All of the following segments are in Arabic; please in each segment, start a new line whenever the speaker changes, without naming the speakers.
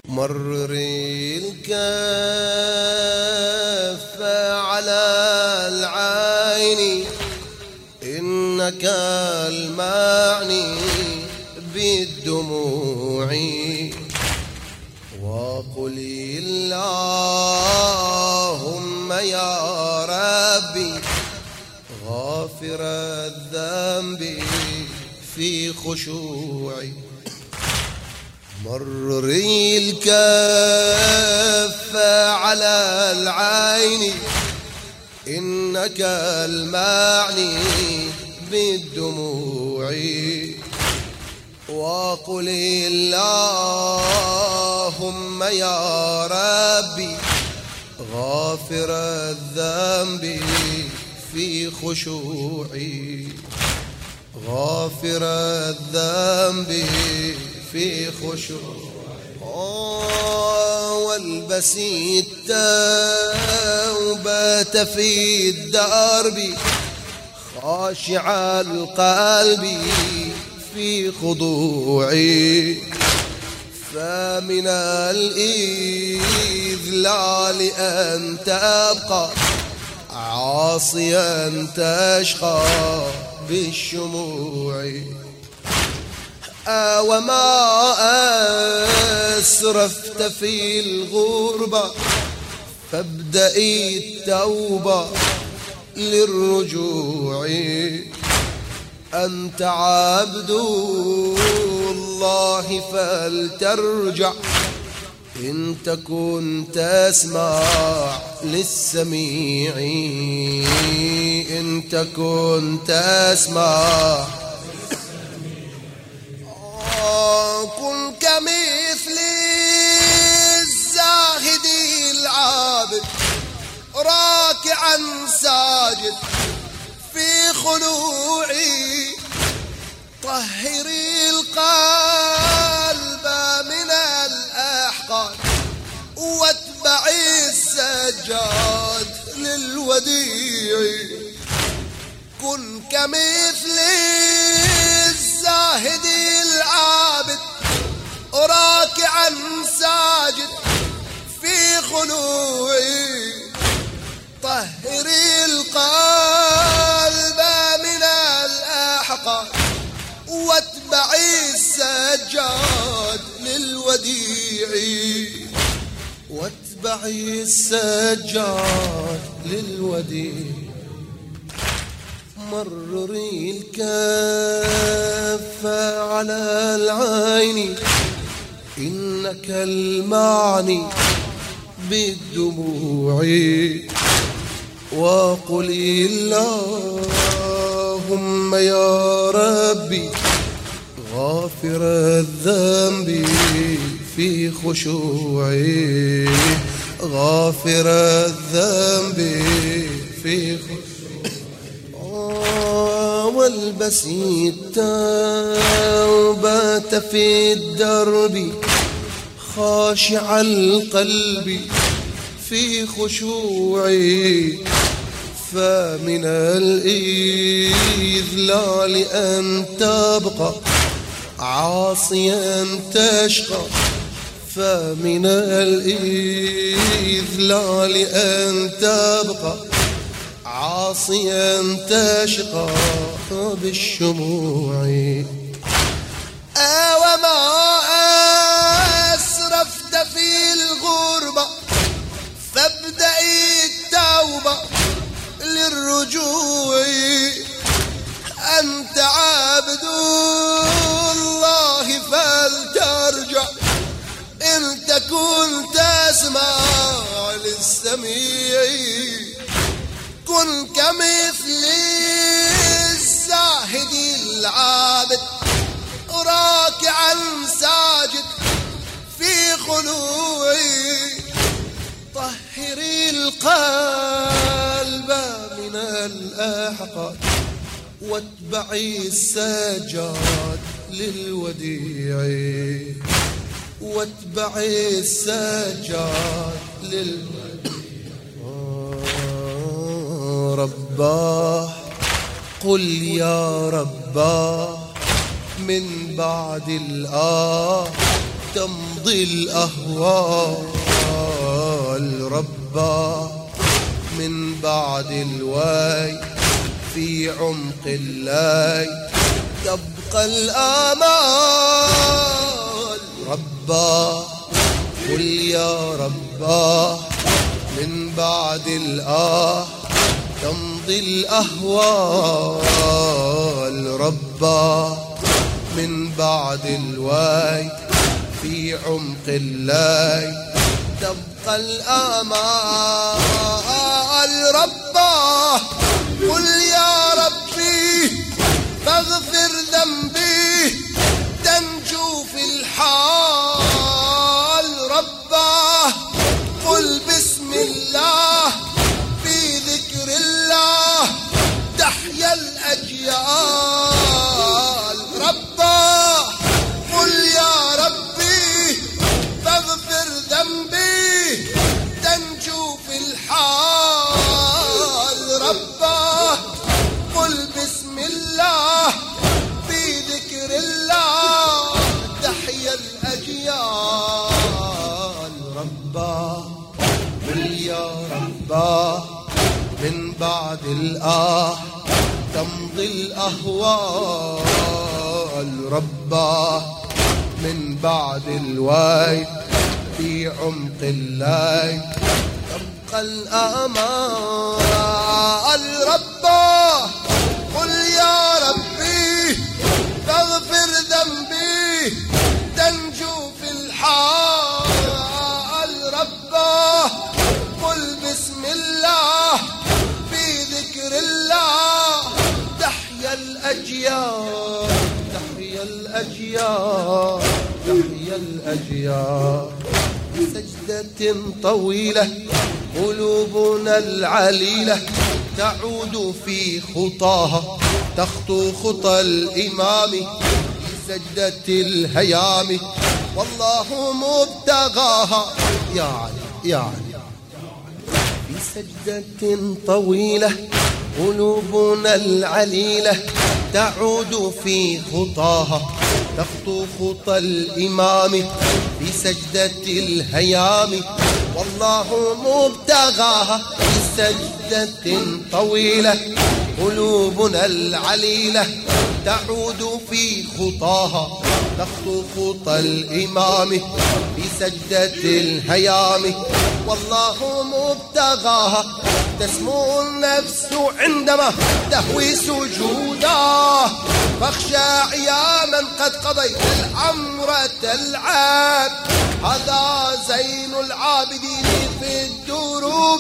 مرري الكف على العين إنك المعني بالدموع وقل اللهم يا ربي غافر الذنب في خشوعي. مرري الكف على العين إنك المعني بالدموع وقل اللهم يا ربي غافر الذنب في خشوعي. غافر الذنب في خشوعي. والبسي التوبة في الدرب خاشع القلب في خضوعي. فمن الإذلال أن تبقى عاصيا تشقى بالشموع. وما أسرفت في الغربة فابدئي التوبة للرجوع. أنت عبد الله فلترجع إن تكن تسمع للسميع. إن تكن تسمع كن كمثل الزاهد العابد راكعا ساجد في خلوعي. طهري القلب من الأحقاد واتبعي السجاد للوديع. كن كمثل الزاهد العابد راكعا ساجد في خلوعي. طهري القلب من الأحقاد واتبعي السجاد للوديع. واتبعي السجاد للوديع. مرري الكف على العين إنك المعني بالدموع وقل اللهم يا ربي غافر الذنب في خشوعي. غافر الذنب في خشوعي. والبسي التوبة في الدرب خاشع القلب في خشوعي. فمن الإذلال أن تبقى عاصيا تشقى. فمن الإذلال أن تبقى عاصيا تشقى بالشموع. وما أسرفت في الغربة فابدئي التوبة للرجوع. أنت عبد الله فلترجع إن تكن تسمع للسميع. كن كمثل الزاهد العابد راكعا ساجد في خلوعي. طهري القلب من الأحقاد واتبعي السجاد للوديع. واتبعي السجاد للوديع. رباه قل يا رباه من بعد تمضي الأهوال رباه من بعد الوي في عمق الليل تبقى الآمال رباه قل يا رباه من بعد تمضي الأهوال رباه من بعد الوي في عمق الليل تبقى الآمال رباه قل يا ربي فاغفر ذنبي تنجو في الحال رباه قل بسم الله في ذكر الله تحيا الأجيال رباه قل يا ربي فاغفر ذنبي تنجو في الحال رباه قل بسم الله في ذكر الله تحيا الأجيال رباه قل يا رباه من بعد تمضي الأهوال رباه من بعد الويل في عمق الليل تبقى الآمال رباه قل يا ربي فاغفر ذنبي تنجو في الحال رباه قل بسم الله في ذكر الله تحيا الأجيال تحيا الأجيال تحيا الأجيال سجدة طويلة قلوبنا العليلة تعود في خطاها تخطو خطى الإمام في سجدة الهيام والله مبتغاها يعني في سجدة طويلة قلوبنا العليلة تعود في خطاها تخطو خطى الإمام في سجدة الهيام والله مبتغاها في سجدة طويلة قلوبنا العليلة تعود في خطاها تخطو خطى الإمام في سجدة الهيام والله مبتغاها تسمو النفس عندما تهوي سجودا فاخشع يا من قد قضيت الأمر تلعب هذا زين العابدين في الدروب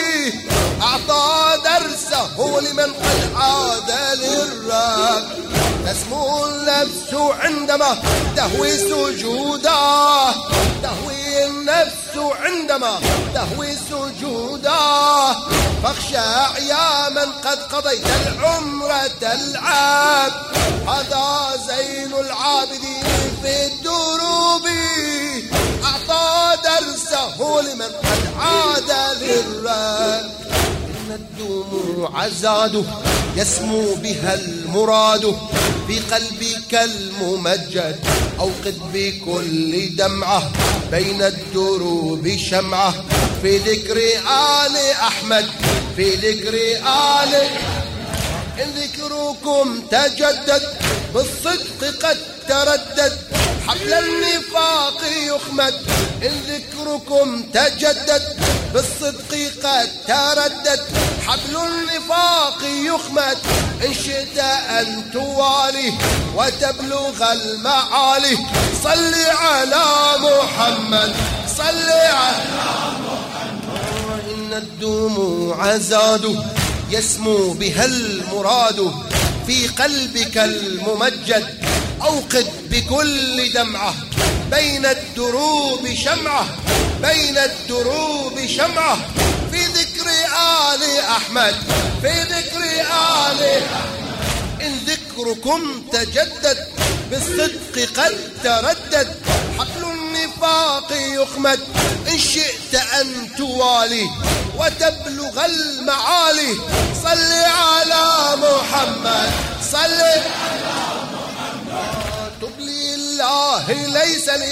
أعطى درسه لمن قد عاد للرب تسمو النفس عندما تهوي سجودا تهوي النفس عندما تهوي سجودا فاخشع يا من قد قضيت العمر تلعب هذا زين العابدين في الدروب أعطى درسه لمن قد عاد للرب إن الدموع زاد يسمو بها المراد في قلبك الممجد أوقد بكل دمعة بين الدروب شمعة في ذكر آل أحمد في ذكر آل إن ذكركم تجدد بالصدق قد تردد حبل النفاق يخمد إن ذكركم تجدد بالصدق قد تردد حبل النفاق يخمد إن شئت أن توالي وتبلغ المعالي صل على محمد صل على محمد إن الدموع زاد يسمو بها المراد في قلبك الممجد أوقد بكل دمعة بين الدروب شمعة بين الدروب شمعة في ذكر آل أحمد في ذكر آل أحمد إن ذكركم تجدد بالصدق قد تردد حبل النفاق يخمد إن شئت أن توالي وتبلغ المعالي صل على محمد صل على محمد تب لله ليس لي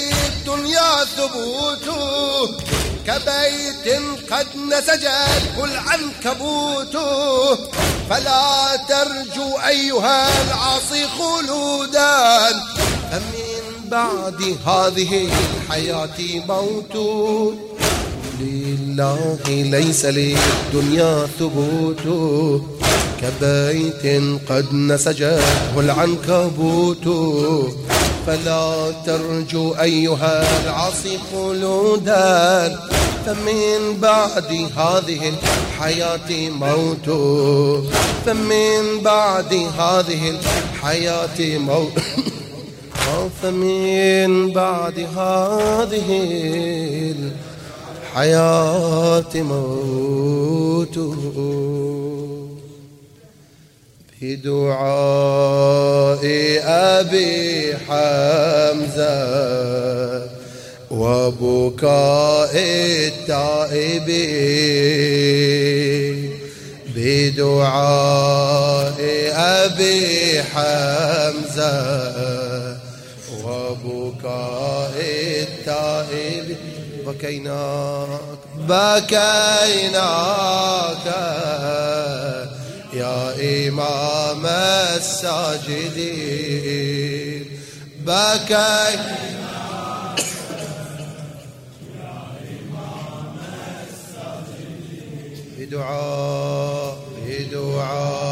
للدنيا ثبوت كبيت قد نسجته العنكبوت فلا ترجو أيها العاصي خلودا فمن بعد هذه الحياة موت لله ليس للدنيا ثبوت كبيت قد نسجه العنكبوت فلا ترجو أيها العاصي خلودا فمن بعد هذه الحياة موت فمن بعد هذه الحياة موت فمن بعد هذه الحياة موت بدعاء أبي حمزة وبكاء التائبين بدعاء أبي حمزة وبكاء التائبين بكيناك يا إمام الساجدين بكيناك يا إمام الساجدين بدعاء